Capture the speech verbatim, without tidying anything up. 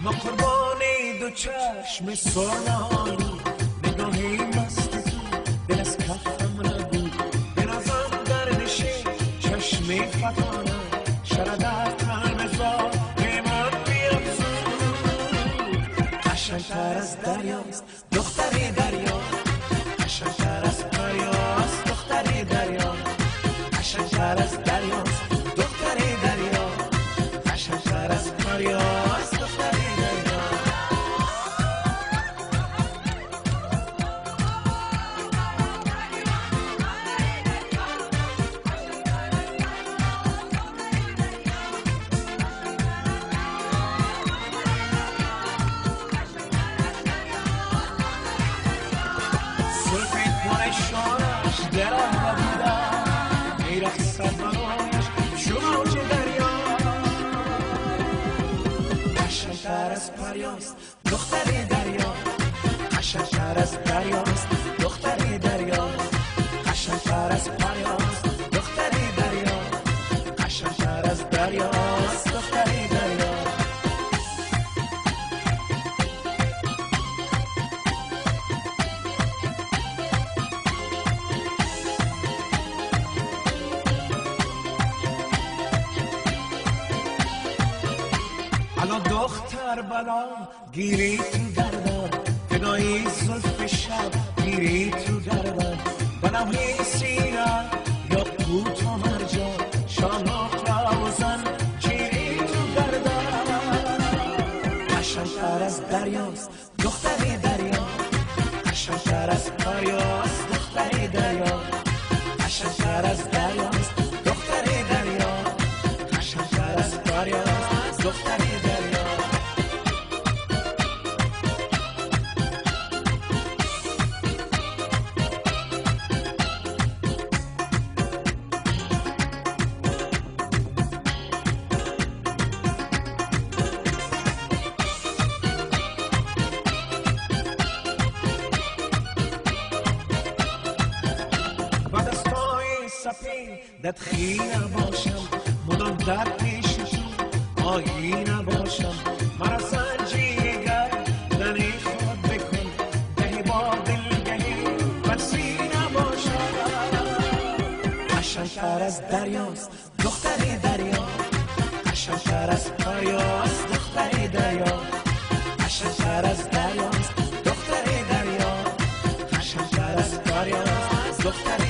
ما قربانی دو چشم سرنالی نگاهی مستی تو دل از کفم نبود به نظرم گردشی چشمی فتانه شردت قلب به من بیافزود قشنگتر از دریاست دختری دریا قشنگتر از دریاست دختری دریا قشنگتر از دریاست دختری دریا قشنگتر از دریاست دختری دریا شانش درم نبودم میرخصد برایش شماج دریا قشنگتر از پریاست دختری دریا قشنگتر از دریاست دختری دریا قشنگتر از پریاست دختری دریا قشنگتر از دریاست دختری دریا الان دختر بلا گیری تو گردن فدایی زلف شب گیری تو گردن بناهی سیرم یا قوت و مرجان شانق روزن گیری تو گردن قشنگتر از دریاست دختری دریا قشنگتر از دریاست دختری دریا قشنگتر از دریاست دختری دریا قشنگتر از دریاست دختری دریا دت خیلی نباشم مدام در پیش تو آیی نباشم مرا سنجیگر دنی خود بکن گهی با دل گهی بسی نباشم قشنگتر از دریاست دختری دریا قشنگتر از دریاست دختری دریا قشنگتر از دریاست دختری دریا قشنگتر از دریاست دختری